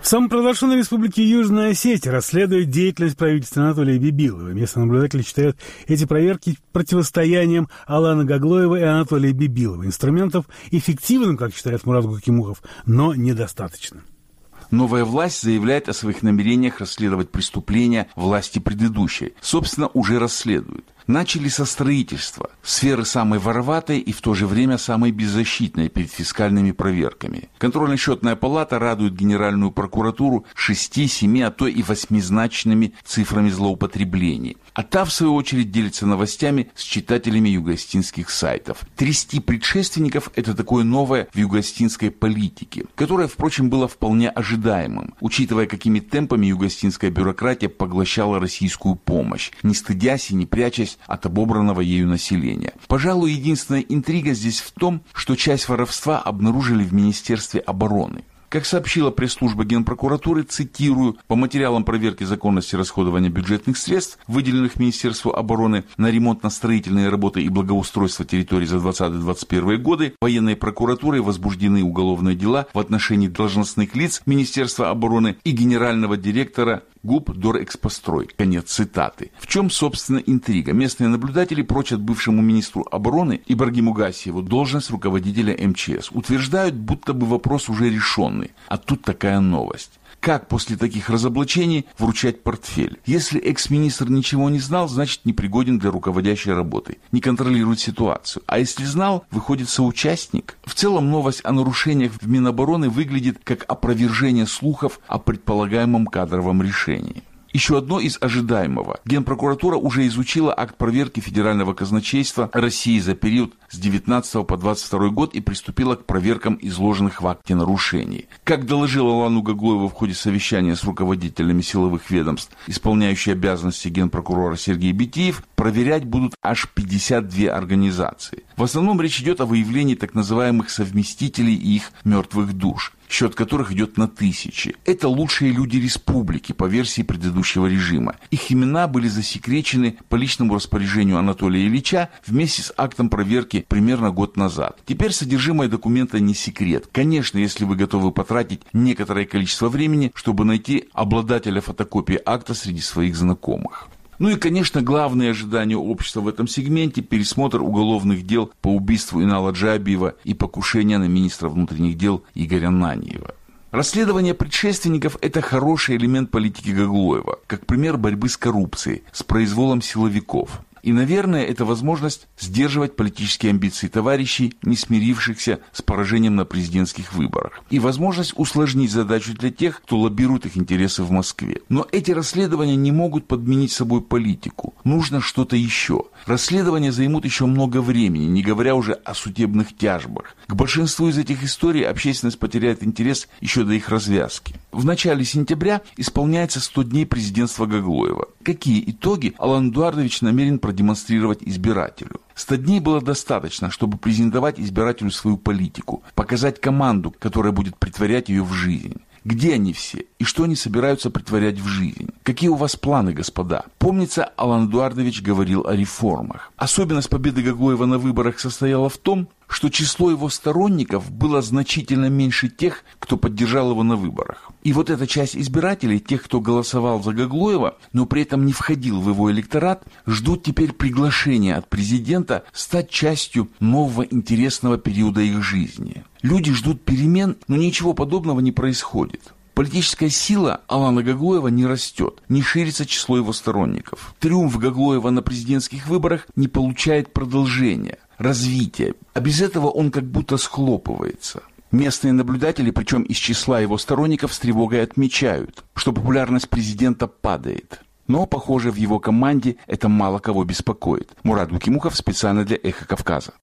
В самопровозглашенной республике Южная Осетия расследует деятельность правительства Анатолия Бибилова. Местные наблюдатели считают эти проверки противостоянием Алана Гаглоева и Анатолия Бибилова. Инструментов эффективным, как считает Мурат Гукимухов, но недостаточно. Новая власть заявляет о своих намерениях расследовать преступления власти предыдущей. Собственно, уже расследуют. Начали со строительства, сферы самой вороватой и в то же время самой беззащитной перед фискальными проверками. Контрольно-счетная палата радует Генеральную прокуратуру 6, 7, а то и 8-значными цифрами злоупотреблений. А та, в свою очередь, делится новостями с читателями юго-остинских сайтов. Трясти предшественников – это такое новое в юго-остинской политике, которое, впрочем, было вполне ожидаемым, учитывая, какими темпами юго-остинская бюрократия поглощала российскую помощь, не стыдясь и не прячась от обобранного ею населения. Пожалуй, единственная интрига здесь в том, что часть воровства обнаружили в Министерстве обороны. Как сообщила пресс-служба Генпрокуратуры, цитирую, по материалам проверки законности расходования бюджетных средств, выделенных Министерству обороны на ремонтно-строительные работы и благоустройство территорий за 2020-2021 годы, военной прокуратурой возбуждены уголовные дела в отношении должностных лиц Министерства обороны и генерального директора ГУП «Дорэкспострой». Конец цитаты. В чем, собственно, интрига? Местные наблюдатели прочат бывшему министру обороны Ибрагиму Гасиеву должность руководителя МЧС. Утверждают, будто бы вопрос уже решенный. А тут такая новость. Как после таких разоблачений вручать портфель? Если экс-министр ничего не знал, значит непригоден для руководящей работы, не контролирует ситуацию. А если знал, выходит соучастник. В целом новость о нарушениях в Минобороны выглядит как опровержение слухов о предполагаемом кадровом решении. Еще одно из ожидаемого. Генпрокуратура уже изучила акт проверки Федерального казначейства России за период с 19 по 22 год и приступила к проверкам изложенных в акте нарушений. Как доложил Алану Гаглоеву в ходе совещания с руководителями силовых ведомств, исполняющий обязанности генпрокурора Сергей Битиев, проверять будут аж 52 организации. В основном речь идет о выявлении так называемых совместителей и их мертвых душ, счет которых идет на тысячи. Это лучшие люди республики, по версии предыдущего режима. Их имена были засекречены по личному распоряжению Анатолия Ильича вместе с актом проверки примерно год назад. Теперь содержимое документа не секрет. Конечно, если вы готовы потратить некоторое количество времени, чтобы найти обладателя фотокопии акта среди своих знакомых. Ну и, конечно, главное ожидание общества в этом сегменте – пересмотр уголовных дел по убийству Инала Джабиева и покушения на министра внутренних дел Игоря Наньева. Расследование предшественников – это хороший элемент политики Гаглоева, как пример борьбы с коррупцией, с произволом силовиков. И, наверное, это возможность сдерживать политические амбиции товарищей, не смирившихся с поражением на президентских выборах. И возможность усложнить задачу для тех, кто лоббирует их интересы в Москве. Но эти расследования не могут подменить собой политику. Нужно что-то еще. Расследования займут еще много времени, не говоря уже о судебных тяжбах. К большинству из этих историй общественность потеряет интерес еще до их развязки. В начале сентября исполняется 100 дней президентства Гаглоева. Какие итоги Алан Эдуардович намерен продемонстрировать избирателю? 100 дней было достаточно, чтобы презентовать избирателю свою политику, показать команду, которая будет претворять ее в жизнь. Где они все? И что они собираются претворять в жизнь? Какие у вас планы, господа? Помнится, Алан Эдуардович говорил о реформах. Особенность победы Гаглоева на выборах состояла в том, что число его сторонников было значительно меньше тех, кто поддержал его на выборах. И вот эта часть избирателей, тех, кто голосовал за Гаглоева, но при этом не входил в его электорат, ждут теперь приглашения от президента стать частью нового интересного периода их жизни. Люди ждут перемен, но ничего подобного не происходит. Политическая сила Алана Гаглоева не растет, не ширится число его сторонников. Триумф Гаглоева на президентских выборах не получает продолжения, развития, а без этого он как будто схлопывается. Местные наблюдатели, причем из числа его сторонников, с тревогой отмечают, что популярность президента падает. Но, похоже, в его команде это мало кого беспокоит. Мурат Гукимухов специально для «Эхо Кавказа».